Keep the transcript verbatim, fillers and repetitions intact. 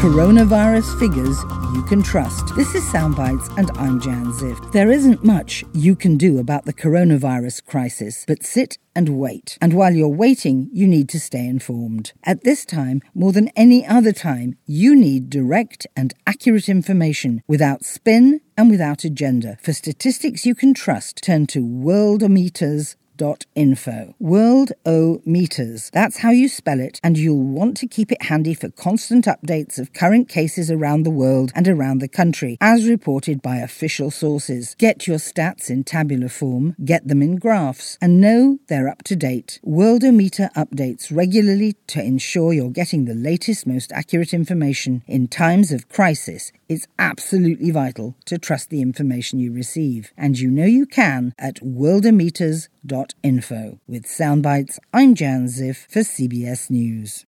Coronavirus figures you can trust. This is Soundbites and I'm Jan Ziff. There isn't much you can do about the coronavirus crisis, but sit and wait. And while you're waiting, you need to stay informed. At this time, more than any other time, you need direct and accurate information without spin and without agenda. For statistics you can trust, turn to Worldometers dot info. Worldometers. That's how you spell it, and you'll want to keep it handy for constant updates of current cases around the world and around the country, as reported by official sources. Get your stats in tabular form, get them in graphs, and know they're up to date. Worldometer updates regularly to ensure you're getting the latest, most accurate information. In times of crisis, it's absolutely vital to trust the information you receive, and you know you can at Worldometers dot info. With Soundbites, I'm Jan Ziff for C B S News.